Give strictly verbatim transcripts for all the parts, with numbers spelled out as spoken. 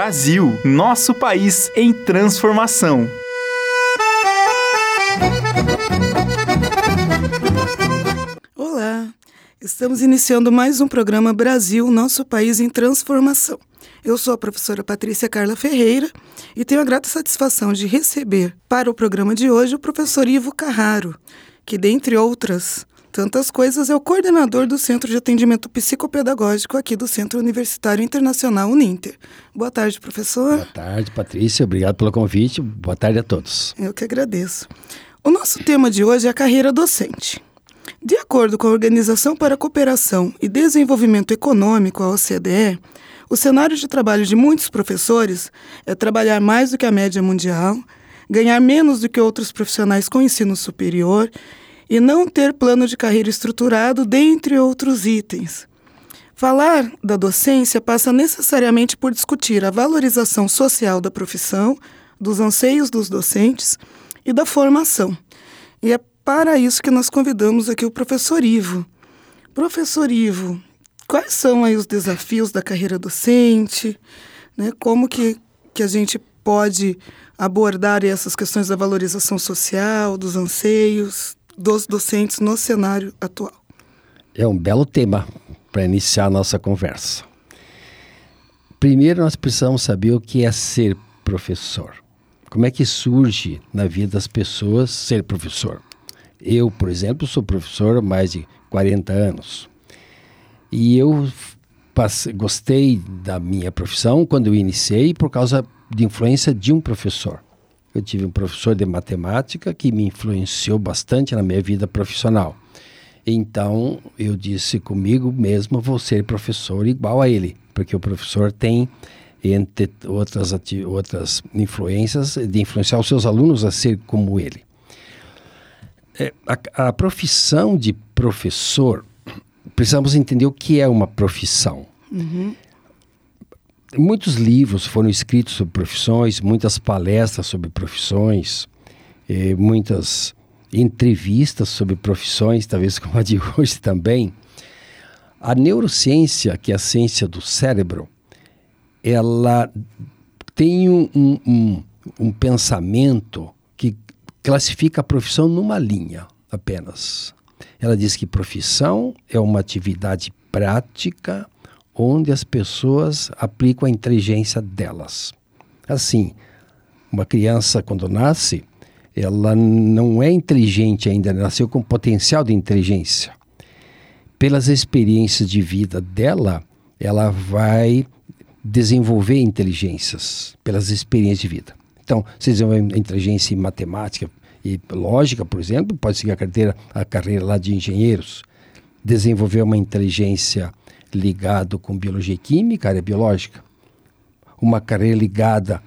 Brasil, nosso país em transformação. Olá, estamos iniciando mais um programa Brasil, nosso país em transformação. Eu sou a professora Patrícia Carla Ferreira e tenho a grata satisfação de receber para o programa de hoje o professor Ivo Carraro, que, dentre outras tantas coisas, é o coordenador do Centro de Atendimento Psicopedagógico aqui do Centro Universitário Internacional Uninter. Boa tarde, professor. Boa tarde, Patrícia. Obrigado pelo convite. Boa tarde a todos. Eu que agradeço. O nosso tema de hoje é a carreira docente. De acordo com a Organização para a Cooperação e Desenvolvimento Econômico, a O C D E, o cenário de trabalho de muitos professores é trabalhar mais do que a média mundial, ganhar menos do que outros profissionais com ensino superior e não ter plano de carreira estruturado, dentre outros itens. Falar da docência passa necessariamente por discutir a valorização social da profissão, dos anseios dos docentes e da formação. E é para isso que nós convidamos aqui o professor Ivo. Professor Ivo, quais são aí os desafios da carreira docente? Né? Como que, que a gente pode abordar essas questões da valorização social, dos anseios dos docentes no cenário atual? É um belo tema para iniciar a nossa conversa. Primeiro, nós precisamos saber o que é ser professor. Como é que surge na vida das pessoas ser professor? Eu, por exemplo, sou professor há mais de quarenta anos. E eu passei, gostei da minha profissão quando eu iniciei por causa de influência de um professor. Eu tive um professor de matemática que me influenciou bastante na minha vida profissional. Então, eu disse comigo mesmo, vou ser professor igual a ele, porque o professor tem, entre outras, ati- outras influências, de influenciar os seus alunos a ser como ele. É, a, a profissão de professor, precisamos entender o que é uma profissão. Uhum. Muitos livros foram escritos sobre profissões, muitas palestras sobre profissões, eh, muitas entrevistas sobre profissões, talvez como a de hoje também. A neurociência, que é a ciência do cérebro, ela tem um, um, um, um pensamento que classifica a profissão numa linha apenas. Ela diz que profissão é uma atividade prática onde as pessoas aplicam a inteligência delas. Assim, uma criança, quando nasce, ela não é inteligente ainda, nasceu com potencial de inteligência. Pelas experiências de vida dela, ela vai desenvolver inteligências, pelas experiências de vida. Então, se desenvolve inteligência em matemática e lógica, por exemplo, pode seguir a carreira, a carreira lá de engenheiros, desenvolver uma inteligência ligado com biologia e química, área biológica, uma carreira ligada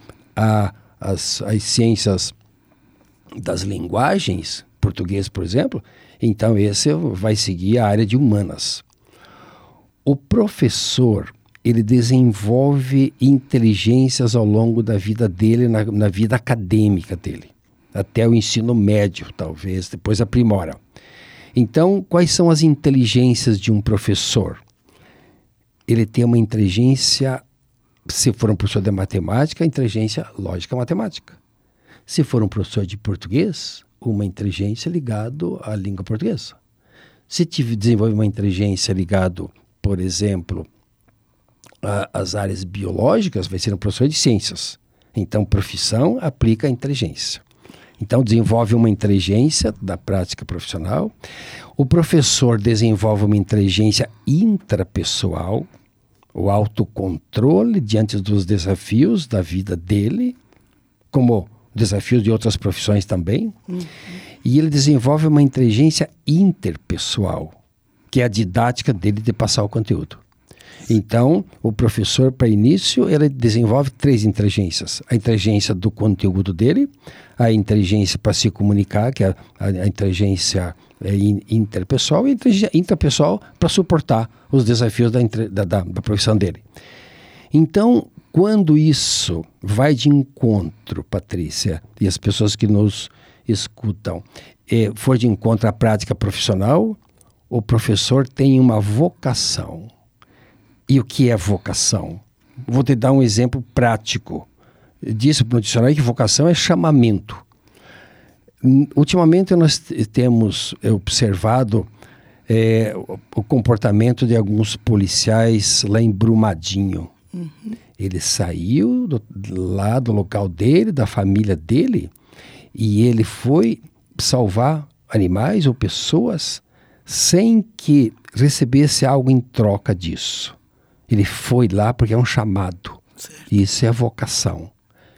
às ciências das linguagens, português, por exemplo, então esse vai seguir a área de humanas. O professor, ele desenvolve inteligências ao longo da vida dele, na, na vida acadêmica dele, até o ensino médio, talvez, depois aprimora. Então, quais são as inteligências de um professor? Ele tem uma inteligência, se for um professor de matemática, inteligência lógica matemática. Se for um professor de português, uma inteligência ligada à língua portuguesa. Se tiver, desenvolve uma inteligência ligada, por exemplo, às áreas biológicas, vai ser um professor de ciências. Então, profissão aplica a inteligência. Então, desenvolve uma inteligência da prática profissional. O professor desenvolve uma inteligência intrapessoal, o autocontrole diante dos desafios da vida dele, como desafios de outras profissões também. Uhum. E ele desenvolve uma inteligência interpessoal, que é a didática dele de passar o conteúdo. Então, o professor, para início, ele desenvolve três inteligências. A inteligência do conteúdo dele, a inteligência para se comunicar, que é a, a inteligência é, interpessoal, e a inteligência intrapessoal para suportar os desafios da, da, da, da profissão dele. Então, quando isso vai de encontro, Patrícia, e as pessoas que nos escutam, é, for de encontro à prática profissional, o professor tem uma vocação. E o que é vocação? vou te dar um exemplo prático. Disse no dicionário que vocação é chamamento. Ultimamente nós temos observado é, o comportamento de alguns policiais lá em Brumadinho. Uhum. Ele saiu do, lá do local dele, da família dele, e ele foi salvar animais ou pessoas sem que recebesse algo em troca disso. Ele foi lá porque é um chamado. Certo. Isso é a vocação.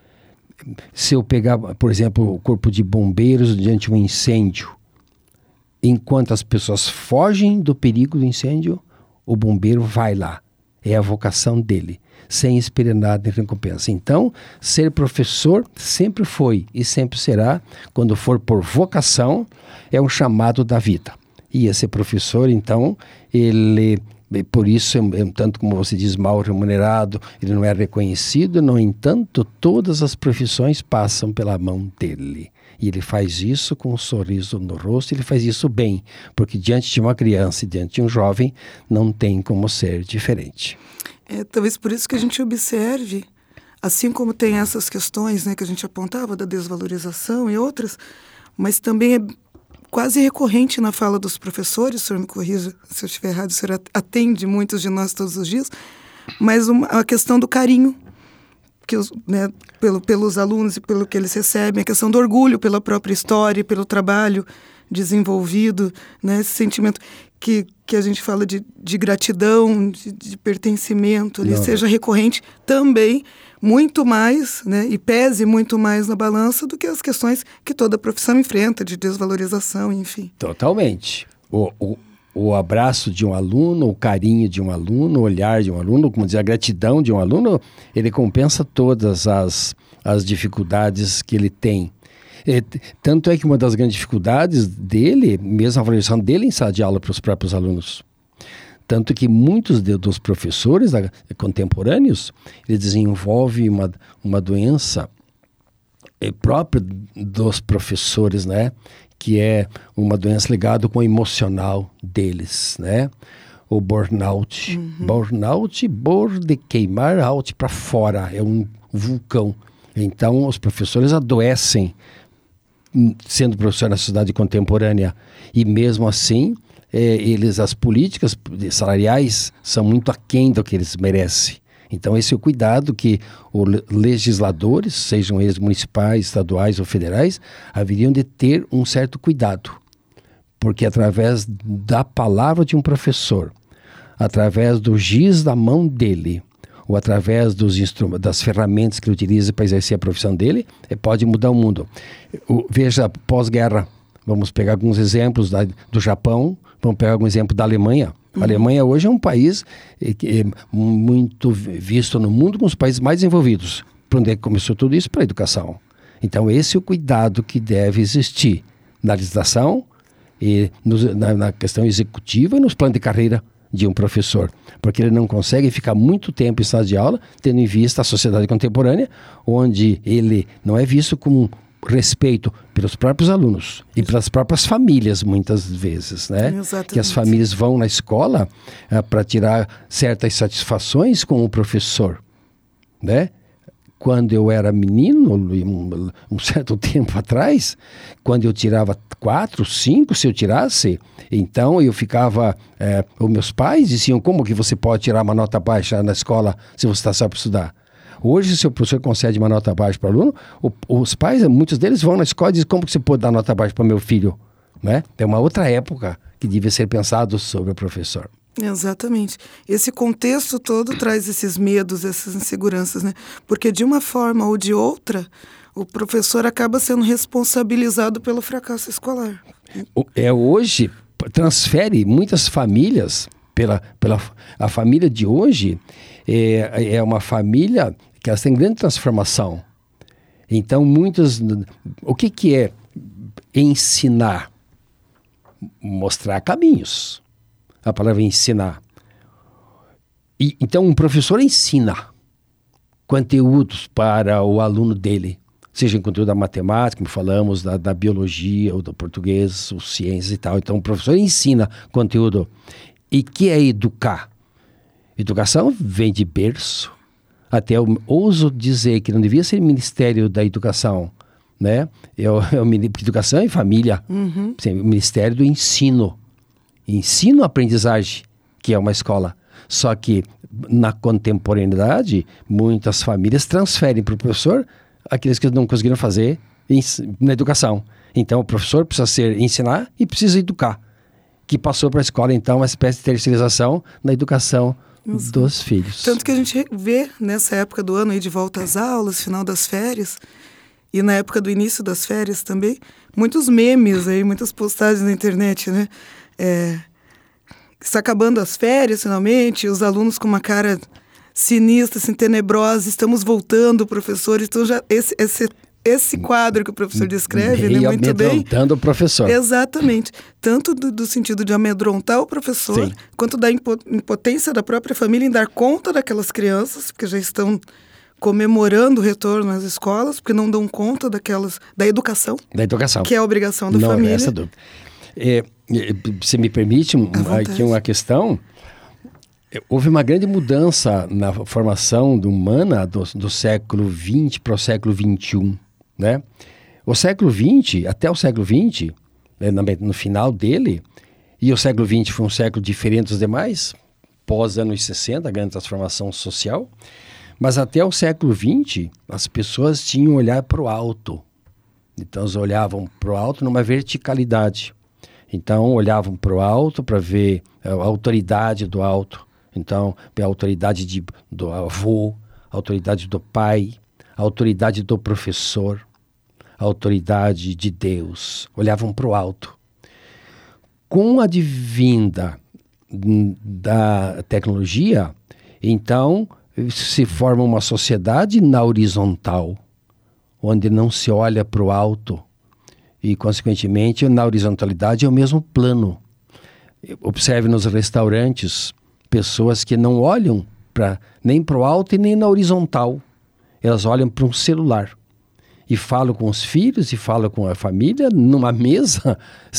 Se eu pegar, por exemplo, o corpo de bombeiros diante de um incêndio, enquanto as pessoas fogem do perigo do incêndio, o bombeiro vai lá. É a vocação dele, sem esperar nada em recompensa. Então, ser professor sempre foi e sempre será, quando for por vocação, é um chamado da vida. E esse professor, então, ele... Por isso, tanto como você diz, mal remunerado, ele não é reconhecido. No entanto, todas as profissões passam pela mão dele. E ele faz isso com um sorriso no rosto, ele faz isso bem, porque diante de uma criança e diante de um jovem, não tem como ser diferente. É talvez por isso que a gente observe, assim como tem essas questões, né, que a gente apontava, da desvalorização e outras, mas também é quase recorrente na fala dos professores, o senhor me corrija se eu estiver errado, o senhor atende muitos de nós todos os dias, mas uma, a questão do carinho que os, né, pelo, pelos alunos e pelo que eles recebem, a questão do orgulho pela própria história, pelo trabalho desenvolvido, né, esse sentimento que, que a gente fala de, de gratidão, de, de pertencimento, ali, seja recorrente também, muito mais, né, e pese muito mais na balança do que as questões que toda profissão enfrenta, de desvalorização, enfim. Totalmente. O, o, o abraço de um aluno, o carinho de um aluno, o olhar de um aluno, como dizer, a gratidão de um aluno, ele compensa todas as, as dificuldades que ele tem. É, tanto é que uma das grandes dificuldades dele, mesmo a valorização dele em sala de aula para os próprios alunos. Tanto que muitos de, dos professores da, contemporâneos, eles desenvolvem uma, uma doença é, própria dos professores, né? Que é uma doença ligada com o emocional deles, né? O burnout. Uhum. Burnout, bor de queimar, out para fora, é um vulcão. Então, os professores adoecem sendo professor na sociedade contemporânea. E mesmo assim, é, eles, as políticas salariais são muito aquém do que eles merecem. Então esse é o cuidado que os legisladores, sejam eles municipais, estaduais ou federais, haveriam de ter um certo cuidado. Porque através da palavra de um professor, através do giz da mão dele, ou através dos instrumentos, das ferramentas que ele utiliza para exercer a profissão dele, é, pode mudar o mundo. O, veja, pós-guerra, vamos pegar alguns exemplos da, do Japão, vamos pegar algum exemplo da Alemanha. Uhum. A Alemanha hoje é um país é, é, muito visto no mundo como os países mais desenvolvidos. Para onde começou tudo isso? Para a educação. Então esse é o cuidado que deve existir na legislação, e no, na, na questão executiva e nos planos de carreira de um professor, porque ele não consegue ficar muito tempo em sala de aula, tendo em vista a sociedade contemporânea, onde ele não é visto com respeito pelos próprios alunos e pelas próprias famílias, muitas vezes, né? Exatamente. Que as famílias vão na escola ah, para tirar certas satisfações com o professor, né? Quando eu era menino, um, um certo tempo atrás, quando eu tirava quatro, cinco, se eu tirasse, então eu ficava... É, os meus pais diziam, como que você pode tirar uma nota baixa na escola se você está só para estudar? Hoje, se o professor concede uma nota baixa para o aluno, o, os pais, muitos deles vão na escola e dizem, como que você pode dar nota baixa para o meu filho? Né? É uma outra época que devia ser pensado sobre o professor. Exatamente. Esse contexto todo traz esses medos, essas inseguranças, né? Porque de uma forma ou de outra, o professor acaba sendo responsabilizado pelo fracasso escolar. É, hoje, transfere muitas famílias, pela, pela a família de hoje, é, é uma família que elas têm grande transformação. Então, muitas... O que, que é ensinar? Mostrar caminhos. A palavra ensinar. E, então, um professor ensina conteúdos para o aluno dele, seja em conteúdo da matemática, como falamos, da, da biologia, ou do português, ou ciências e tal. Então, o professor ensina conteúdo. E que é educar? Educação vem de berço, até eu ouso dizer que não devia ser Ministério da Educação, né? É o, é o Educação e Família, Uhum. sim, o Ministério do Ensino. Ensino-aprendizagem, que é uma escola. Só que, na contemporaneidade, muitas famílias transferem para o professor aqueles que não conseguiram fazer em, na educação. Então, o professor precisa ser, ensinar e precisa educar. Que passou para a escola, então, uma espécie de terceirização na educação Exato. Dos filhos. Tanto que a gente vê, nessa época do ano, aí de volta às aulas, final das férias, e na época do início das férias também, muitos memes aí, muitas postagens na internet, né? É, está acabando as férias, finalmente, os alunos com uma cara sinistra, assim, tenebrosa, estamos voltando, professor. Então, já esse, esse, esse quadro que o professor descreve, né, muito bem. Amedrontando o professor. Exatamente. Tanto do, do sentido de amedrontar o professor, Sim. quanto da impo, impotência da própria família em dar conta daquelas crianças, porque já estão comemorando o retorno às escolas, porque não dão conta daquelas, da educação. Da educação. Que é a obrigação da não, família. Essa dúvida. É, você me permite um, aqui uma questão? Houve uma grande mudança na formação humana do, do século vinte para o século vinte e um, né? O século vinte, até o século vinte, no final dele, e o século vinte foi um século diferente dos demais, pós anos sessenta, a grande transformação social, mas até o século vinte, as pessoas tinham um olhar para o alto. Então, elas olhavam para o alto numa verticalidade. Então, olhavam para o alto para ver a autoridade do alto. Então, a autoridade de, do avô, a autoridade do pai, a autoridade do professor, a autoridade de Deus. Olhavam para o alto. Com a advinda da tecnologia, então, se forma uma sociedade na horizontal, onde não se olha para o alto. E, consequentemente, na horizontalidade é o mesmo plano. Observe nos restaurantes pessoas que não olham pra, nem para o alto e nem na horizontal. Elas olham para um celular. E falam com os filhos e falam com a família numa mesa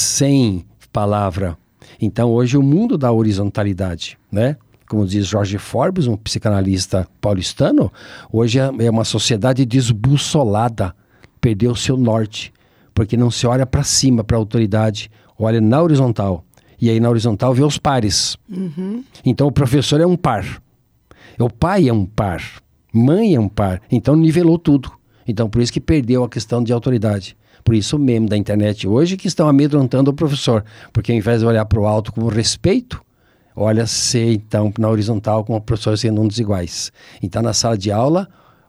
sem palavra. Então, hoje, o mundo da horizontalidade, né? Como diz Jorge Forbes, um psicanalista paulistano, hoje é uma sociedade desbussolada, perdeu o seu norte. Porque não se olha para cima, para a autoridade, olha na horizontal. E aí na horizontal vê os pares. Uhum. Então o professor é um par. O pai é um par. Mãe é um par. Então nivelou tudo. Então por isso que perdeu a questão de autoridade. Por isso o meme da internet hoje que estão amedrontando o professor. Porque ao invés de olhar para o alto com respeito, olha-se então na horizontal com o professor sendo um dos iguais. Então na sala de aula,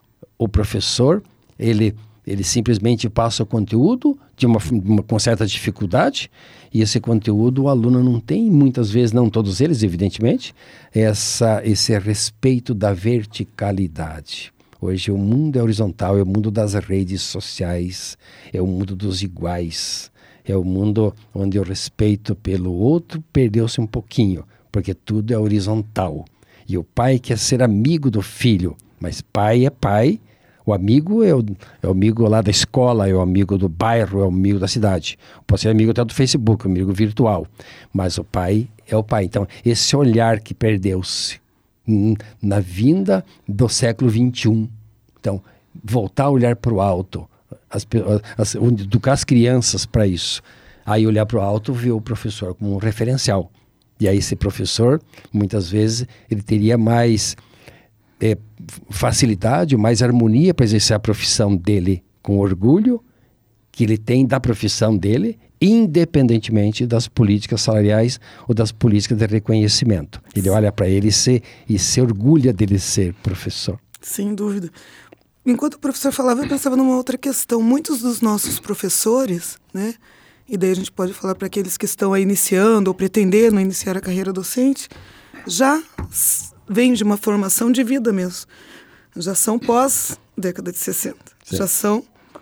o professor, ele... Ele simplesmente passa o conteúdo de uma, uma, com certa dificuldade e esse conteúdo o aluno não tem, muitas vezes, não todos eles, evidentemente, essa, esse respeito da verticalidade. Hoje o mundo é horizontal, é o mundo das redes sociais, é o mundo dos iguais, é o mundo onde o respeito pelo outro perdeu-se um pouquinho, porque tudo é horizontal. E o pai quer ser amigo do filho, mas pai é pai. O amigo é o, é o amigo lá da escola, é o amigo do bairro, é o amigo da cidade. Pode ser amigo até do Facebook, amigo virtual. Mas o pai é o pai. Então, esse olhar que perdeu-se hum, na vinda do século vinte e um. Então, voltar a olhar para o alto, as, as, educar as crianças para isso. Aí olhar para o alto, ver o professor como um referencial. E aí esse professor, muitas vezes, ele teria mais... É, facilidade, mais harmonia para exercer a profissão dele com orgulho que ele tem da profissão dele, independentemente das políticas salariais ou das políticas de reconhecimento. Ele olha para ele e se, e se orgulha dele ser professor. Sem dúvida. Enquanto o professor falava, eu pensava numa outra questão. Muitos dos nossos professores, né, e daí a gente pode falar para aqueles que estão aí iniciando ou pretendendo iniciar a carreira docente, já vêm de uma formação de vida mesmo. Já são pós-década de sessenta. Sim. Já são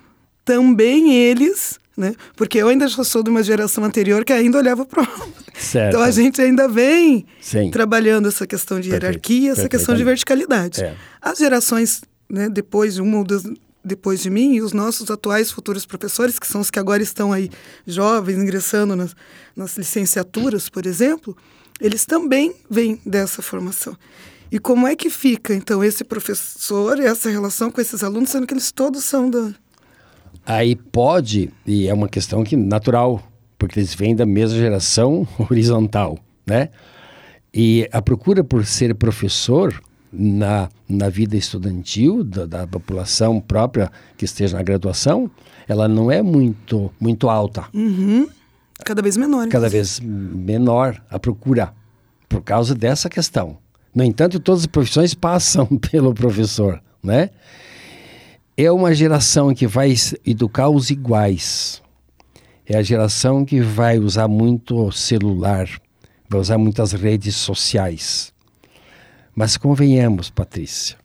também eles, né? Porque eu ainda já sou de uma geração anterior que ainda olhava para o alto. Então a gente ainda vem Sim. trabalhando essa questão de hierarquia, essa questão de verticalidade. É. As gerações, né, depois de uma ou duas, depois de mim, e os nossos atuais futuros professores, que são os que agora estão aí jovens, ingressando nas, nas licenciaturas, por exemplo, eles também vêm dessa formação. E como é que fica, então, esse professor e essa relação com esses alunos, sendo que eles todos são da... Aí pode, e é uma questão que natural, porque eles vêm da mesma geração horizontal, né? E a procura por ser professor na, na vida estudantil da, da população própria que esteja na graduação, ela não é muito, muito alta. Uhum. Cada vez menor. Cada vez menor a procura, por causa dessa questão. No entanto, todas as profissões passam pelo professor, né? É uma geração que vai educar os iguais. É a geração que vai usar muito celular, vai usar muitas redes sociais. Mas convenhamos, Patrícia,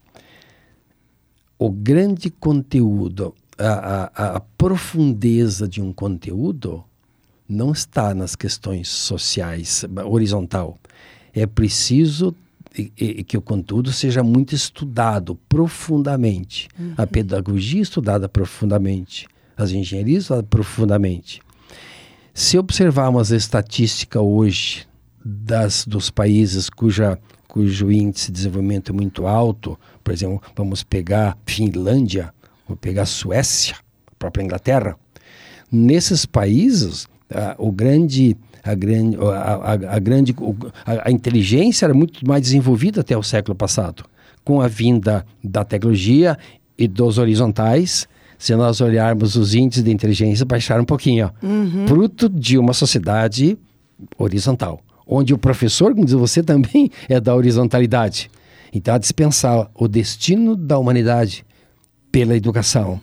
o grande conteúdo, a, a, a profundeza de um conteúdo não está nas questões sociais, horizontal. É preciso e, e, que o conteúdo seja muito estudado profundamente. Uhum. A pedagogia estudada profundamente, as engenharias estudadas profundamente. Se observarmos a estatística hoje das, dos países cuja, cujo índice de desenvolvimento é muito alto, por exemplo, vamos pegar Finlândia, vamos pegar Suécia, a própria Inglaterra. Nesses países, a, o grande, a, grande, a, a, a, grande, a, a inteligência era muito mais desenvolvida até o século passado. Com a vinda da tecnologia e dos horizontais, se nós olharmos os índices de inteligência, baixaram um pouquinho. Uhum. Fruto de uma sociedade horizontal, onde o professor, como diz você, também é da horizontalidade. Então, há de se pensar o destino da humanidade pela educação.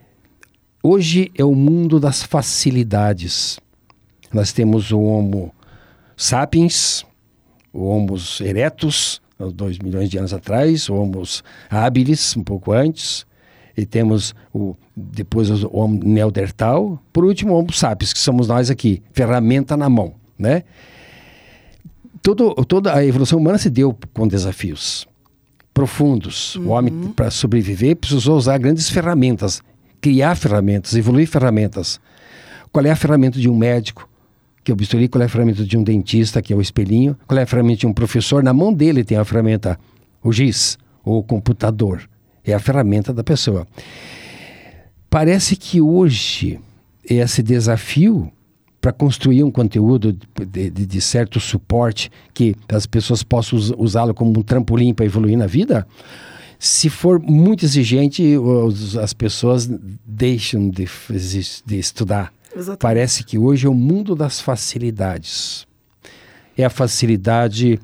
Hoje é o mundo das facilidades. Nós temos o Homo sapiens, o Homo erectus, há dois milhões de anos atrás, o Homo habilis, um pouco antes, e temos o, depois o Homo neandertal, por último o Homo sapiens, que somos nós aqui, ferramenta na mão, né? Todo, toda a evolução humana se deu com desafios profundos. Uhum. O homem, para sobreviver, precisou usar grandes ferramentas, criar ferramentas, evoluir ferramentas. Qual é a ferramenta de um médico, que é o bisturi? Qual é a ferramenta de um dentista, que é o espelhinho? Qual é a ferramenta de um professor? Na mão dele tem a ferramenta, o giz, ou o computador. É a ferramenta da pessoa. Parece que hoje esse desafio para construir um conteúdo de, de, de certo suporte, que as pessoas possam usá-lo como um trampolim para evoluir na vida, se for muito exigente, os, as pessoas deixam de, de estudar. Exatamente. Parece que hoje é o mundo das facilidades. É a facilidade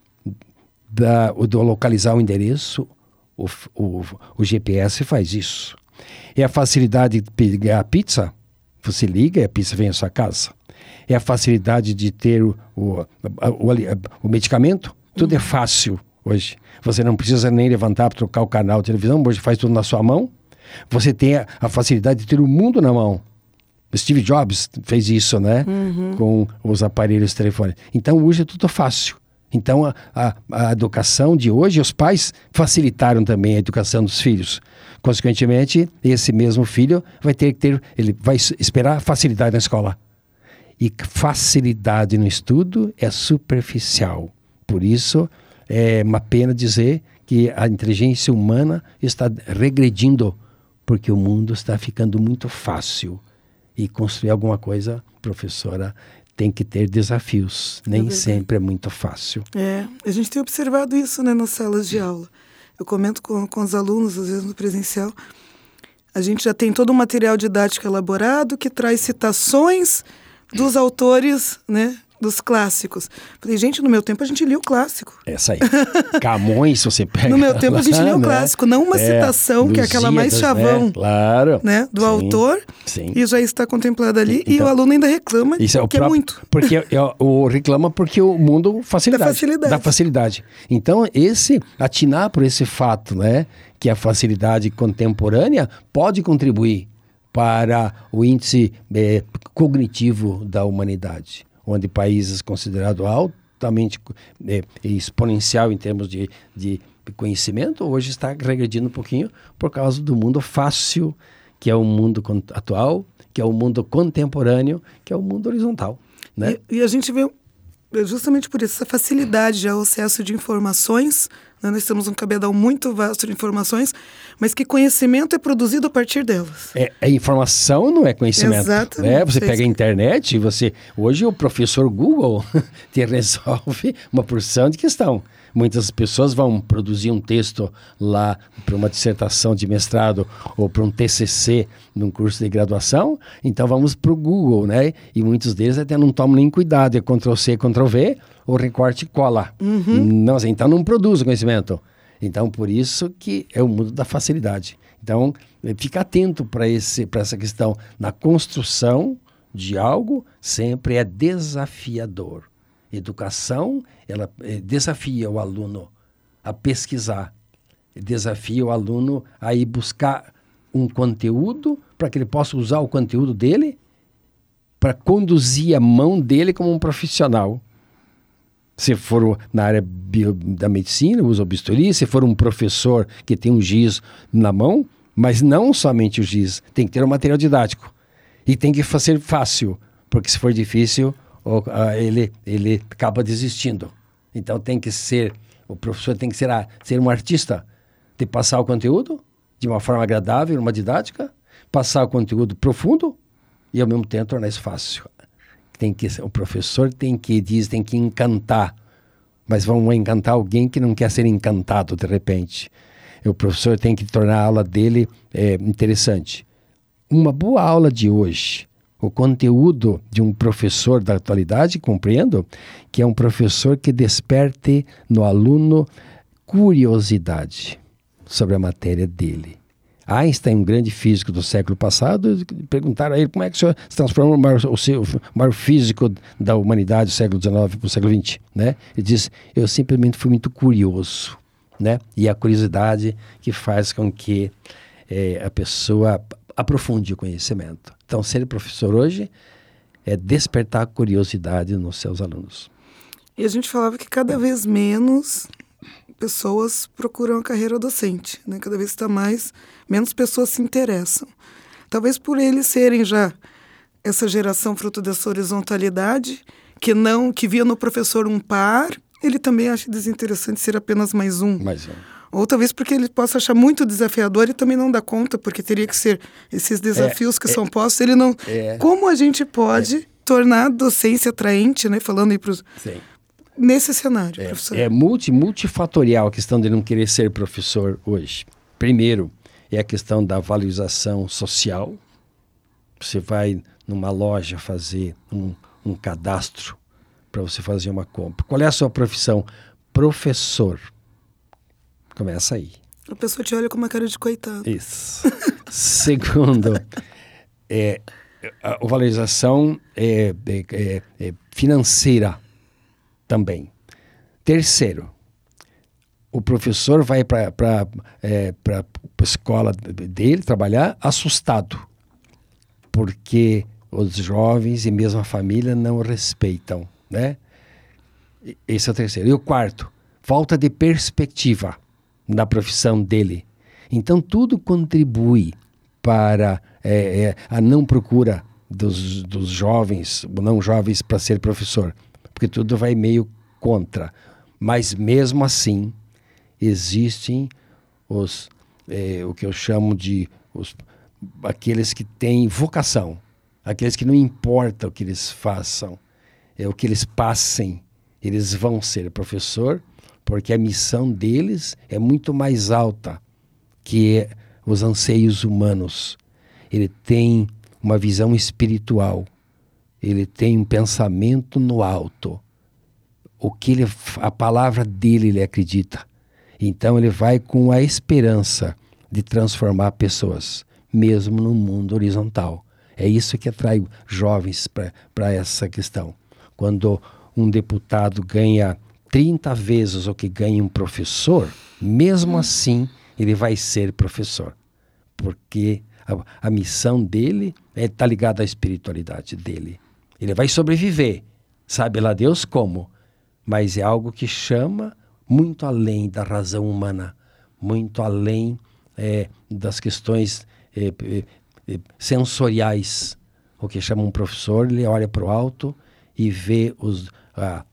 da, de localizar o endereço, o, o, o G P S faz isso. É a facilidade de pegar a pizza, você liga e a pizza vem à sua casa. É a facilidade de ter o, o, o, o medicamento. Tudo uhum. é fácil hoje. Você não precisa nem levantar para trocar o canal de televisão, hoje faz tudo na sua mão. Você tem a, a facilidade de ter o mundo na mão. O Steve Jobs fez isso, né? Uhum. Com os aparelhos telefônicos. Então, hoje é tudo fácil. Então, a, a, a educação de hoje, os pais facilitaram também a educação dos filhos. Consequentemente, esse mesmo filho vai ter que ter, ele vai esperar facilidade na escola. E facilidade no estudo é superficial. Por isso, é uma pena dizer que a inteligência humana está regredindo, porque o mundo está ficando muito fácil. E construir alguma coisa, professora, tem que ter desafios. Nem é sempre é muito fácil. É, a gente tem observado isso, né, nas salas de aula. Eu comento com, com os alunos, às vezes no presencial, a gente já tem todo um material didático elaborado que traz citações dos autores, né, dos clássicos. Falei, gente, no meu tempo a gente lia o clássico. Essa aí. Camões, se você pega. No meu tempo lá, a gente lia o né? clássico, não uma é, citação, que é aquela mais chavão, né? Claro. Né, do sim, autor, sim. E já está contemplado ali, então, e o aluno ainda reclama isso é o que próprio, é muito. Porque é, o reclama porque o mundo facilidade. Da facilidade. Da facilidade. Então, esse, atinar por esse fato, né, que a facilidade contemporânea pode contribuir para o índice eh, cognitivo da humanidade, onde países considerados altamente eh, exponencial em termos de, de conhecimento, hoje está regredindo um pouquinho por causa do mundo fácil, que é o mundo atual, que é o mundo contemporâneo, que é o mundo horizontal. Né? E, e a gente vê justamente por isso, essa facilidade de acesso de informações, né? Nós temos um cabedal muito vasto de informações, mas que conhecimento é produzido a partir delas. É, é informação, não é conhecimento. Exatamente. Né? Você pega a internet e você... Hoje o professor Google te resolve uma porção de questão. Muitas pessoas vão produzir um texto lá para uma dissertação de mestrado ou para um T C C num curso de graduação, então vamos para o Google, né? E muitos deles até não tomam nem cuidado, é control C, control V, ou recorte e cola. Uhum. Não, então não produz conhecimento. Então, por isso que é o mundo da facilidade. Então, fica atento para essa questão. Na construção de algo, sempre é desafiador. Educação, ela eh, desafia o aluno a pesquisar, desafia o aluno a ir buscar um conteúdo para que ele possa usar o conteúdo dele para conduzir a mão dele como um profissional. Se for na área bio, da medicina, usa o bisturi. Se for um professor que tem um giz na mão, mas não somente o giz, tem que ter um material didático. E tem que fazer fácil, porque se for difícil... Ou, uh, ele, ele acaba desistindo. Então tem que ser, o professor tem que ser, a, ser um artista de passar o conteúdo de uma forma agradável, uma didática, passar o conteúdo profundo e ao mesmo tempo tornar isso fácil. Tem que, o professor tem que, diz, tem que encantar, mas vamos encantar alguém que não quer ser encantado de repente. O professor tem que tornar a aula dele é, interessante. Uma boa aula de hoje, o conteúdo de um professor da atualidade, compreendo, que é um professor que desperte no aluno curiosidade sobre a matéria dele. Einstein, um grande físico do século passado, perguntaram a ele como é que o senhor se transformou no maior, o, seu, o maior físico da humanidade do século dezenove para o século vinte. Né? Ele disse, eu simplesmente fui muito curioso. Né? E a curiosidade que faz com que é, a pessoa aprofunde o conhecimento. Então, ser professor hoje é despertar curiosidade nos seus alunos. E a gente falava que cada vez menos pessoas procuram a carreira docente, né? Cada vez está mais, menos pessoas se interessam. Talvez por eles serem já essa geração fruto dessa horizontalidade, que não, que via no professor um par, ele também acha desinteressante ser apenas mais um. Mais um. Ou talvez porque ele possa achar muito desafiador e também não dá conta, porque teria que ser esses desafios é, que é, são postos. Ele não. É, Como a gente pode é, tornar a docência atraente, né? Falando aí para os. Nesse cenário, é, professor. É multi, multifatorial a questão de não querer ser professor hoje. Primeiro, é a questão da valorização social. Você vai numa loja fazer um, um cadastro para você fazer uma compra. Qual é a sua profissão? Professor. Começa aí. A pessoa te olha com uma cara de coitado. Isso. Segundo, é, a valorização é, é, é financeira também. Terceiro, o professor vai para é, a escola dele trabalhar assustado, porque os jovens e mesmo a família não o respeitam, né? Esse é o terceiro. E o quarto, falta de perspectiva na profissão dele. Então, tudo contribui para é, é, a não procura dos, dos jovens, não jovens, para ser professor, porque tudo vai meio contra. Mas, mesmo assim, existem os, é, o que eu chamo de os, aqueles que têm vocação, aqueles que não importa o que eles façam, é o que eles passem, eles vão ser professor, porque a missão deles é muito mais alta que os anseios humanos. Ele tem uma visão espiritual, ele tem um pensamento no alto. O que ele, a palavra dele ele acredita. Então ele vai com a esperança de transformar pessoas, mesmo no mundo horizontal. É isso que atrai jovens para essa questão. Quando um deputado ganha trinta vezes o que ganha um professor, mesmo assim ele vai ser professor, porque a, a missão dele está ligada à espiritualidade dele. Ele vai sobreviver, sabe lá Deus como, mas é algo que chama muito além da razão humana, muito além é, das questões é, é, sensoriais. O que chama um professor, ele olha para o alto e vê os, a,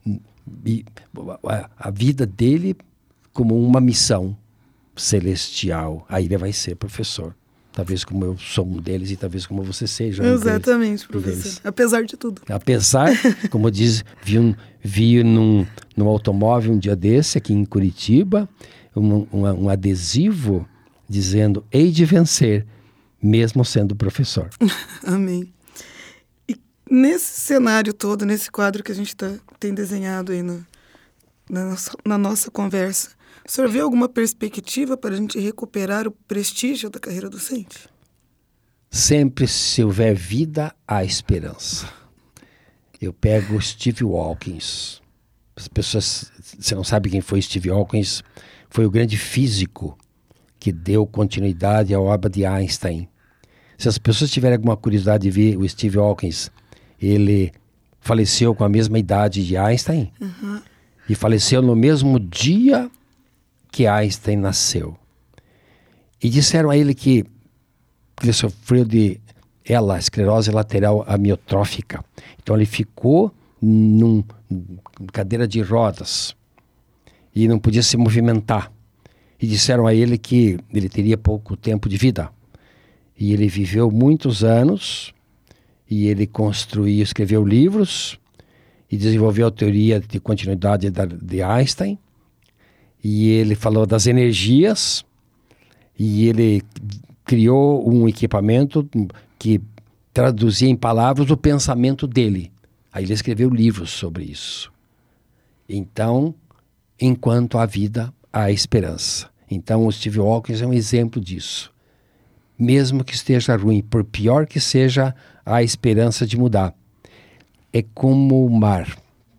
a, a vida dele como uma missão celestial. Aí ele vai ser professor. Talvez como eu sou um deles e talvez como você seja um Exatamente, deles, professor. Um deles. Apesar de tudo. Apesar, como diz, vi, um, vi num, num automóvel um dia desse, aqui em Curitiba, um, um, um adesivo dizendo, hei de vencer, mesmo sendo professor. Amém. E nesse cenário todo, nesse quadro que a gente tá, tem desenhado aí no, na, nossa, na nossa conversa, o senhor vê alguma perspectiva para a gente recuperar o prestígio da carreira docente? Sempre, se houver vida, há esperança. Eu pego Steve Hawkins. As pessoas, você não sabe quem foi Steve Hawkins, foi o grande físico que deu continuidade à obra de Einstein. Se as pessoas tiverem alguma curiosidade de ver o Steve Hawkins, ele faleceu com a mesma idade de Einstein, uhum. E faleceu no mesmo dia que Einstein nasceu. E disseram a ele que ele sofreu de ela, esclerose lateral amiotrófica. Então ele ficou numa cadeira de rodas e não podia se movimentar. E disseram a ele que ele teria pouco tempo de vida. E ele viveu muitos anos e ele construiu, escreveu livros e desenvolveu a teoria de continuidade da, de Einstein. E ele falou das energias e ele criou um equipamento que traduzia em palavras o pensamento dele. Aí ele escreveu livros sobre isso. Então, enquanto há vida, há esperança. Então, o Steve Hawkins é um exemplo disso. Mesmo que esteja ruim, por pior que seja, há esperança de mudar. É como o mar.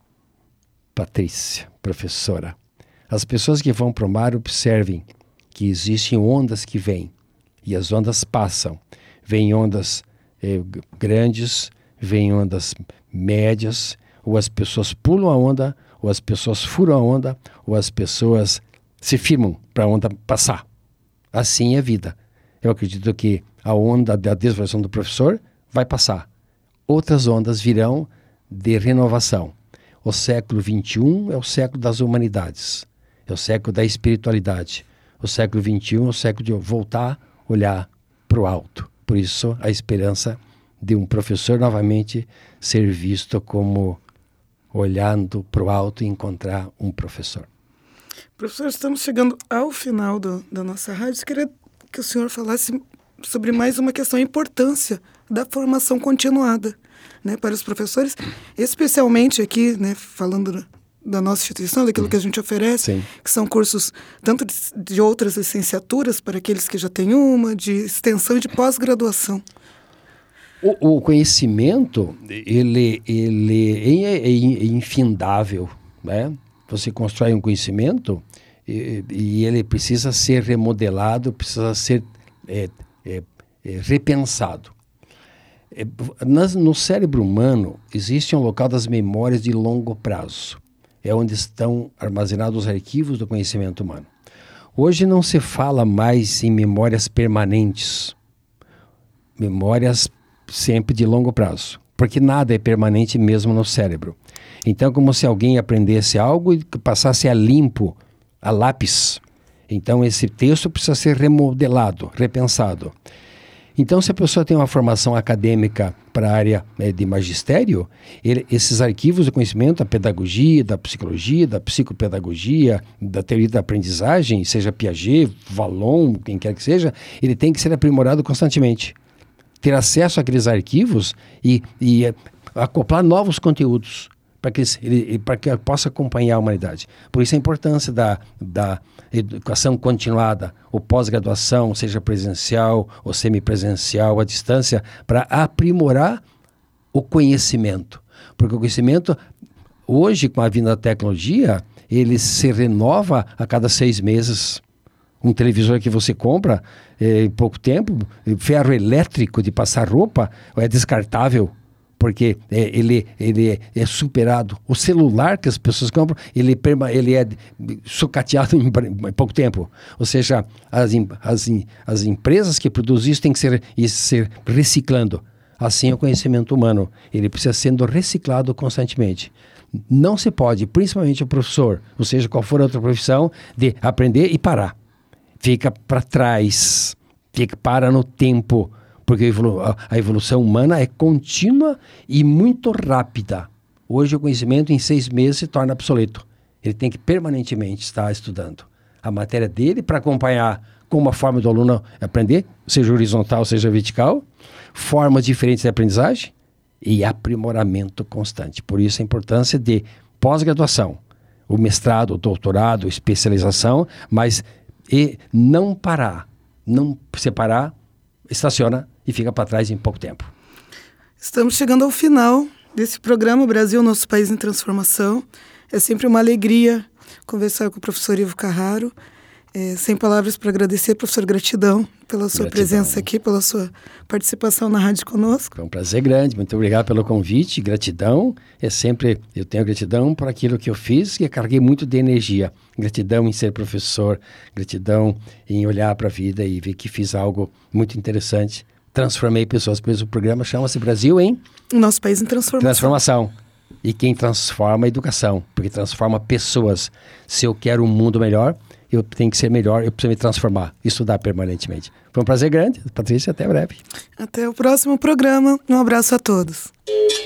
Patrícia, professora. As pessoas que vão para o mar observem que existem ondas que vêm e as ondas passam. Vêm ondas eh, grandes, vêm ondas médias, ou as pessoas pulam a onda, ou as pessoas furam a onda, ou as pessoas se firmam para a onda passar. Assim é a vida. Eu acredito que a onda da desvalorização do professor vai passar. Outras ondas virão de renovação. O século vinte e um é o século das humanidades. É o século da espiritualidade. O século vinte e um é o século de voltar a olhar para o alto. Por isso, a esperança de um professor novamente ser visto como olhando para o alto e encontrar um professor. Professor, estamos chegando ao final do, da nossa rádio. Eu queria que o senhor falasse sobre mais uma questão, a importância da formação continuada, né, para os professores, especialmente aqui, né, falando da nossa instituição, daquilo que a gente oferece, Sim. que são cursos tanto de, de outras licenciaturas para aqueles que já têm uma, de extensão e de pós-graduação. O, o conhecimento, ele, ele é, é infindável, né? Você constrói um conhecimento e, e ele precisa ser remodelado, precisa ser é, é, é, repensado. É, nas, no cérebro humano existe um local das memórias de longo prazo. É onde estão armazenados os arquivos do conhecimento humano. Hoje não se fala mais em memórias permanentes. Memórias sempre de longo prazo. Porque nada é permanente mesmo no cérebro. Então é como se alguém aprendesse algo e passasse a limpo, a lápis. Então esse texto precisa ser remodelado, repensado. Então, se a pessoa tem uma formação acadêmica para a área né, de magistério, ele, esses arquivos de conhecimento, da pedagogia, da psicologia, da psicopedagogia, da teoria da aprendizagem, seja Piaget, Vallon, quem quer que seja, ele tem que ser aprimorado constantemente. Ter acesso àqueles arquivos e, e acoplar novos conteúdos para que ele, para que ele possa acompanhar a humanidade. Por isso a importância da, da educação continuada, ou pós-graduação, seja presencial ou semipresencial, à distância, para aprimorar o conhecimento. Porque o conhecimento, hoje, com a vinda da tecnologia, ele se renova a cada seis meses. Um televisor que você compra é, em pouco tempo, ferro elétrico de passar roupa, é descartável. Porque é, ele, ele é, é superado. O celular que as pessoas compram, ele, ele é sucateado em, em pouco tempo. Ou seja, as, as, as empresas que produzem isso têm que ser, ir ser reciclando. assim é o conhecimento humano. Ele precisa sendo reciclado constantemente. Não se pode, principalmente o professor, ou seja, qual for a outra profissão, de aprender e parar. Fica para trás, fica para no tempo, porque a, evolu- a evolução humana é contínua e muito rápida. Hoje o conhecimento em seis meses se torna obsoleto. Ele tem que permanentemente estar estudando a matéria dele para acompanhar como a forma do aluno aprender, seja horizontal, seja vertical, formas diferentes de aprendizagem e aprimoramento constante. Por isso a importância de pós-graduação, o mestrado, o doutorado, especialização, mas e não parar, não separar, estaciona e fica para trás em pouco tempo. Estamos chegando ao final desse programa Brasil, Nosso País em Transformação. É sempre uma alegria conversar com o professor Ivo Carraro. É, sem palavras para agradecer, professor, gratidão pela sua Gratidão. presença aqui, pela sua participação na rádio conosco. Foi um prazer grande, muito obrigado pelo convite, gratidão, é sempre, eu tenho gratidão por aquilo que eu fiz e carreguei muito de energia, gratidão em ser professor, gratidão em olhar para a vida e ver que fiz algo muito interessante, transformei pessoas, por isso o programa chama-se Brasil em Nosso País em Transformação. Transformação. E quem transforma a educação, porque transforma pessoas. Se eu quero um mundo melhor, eu tenho que ser melhor, eu preciso me transformar, estudar permanentemente. Foi um prazer grande, Patrícia, até breve. Até o próximo programa, um abraço a todos.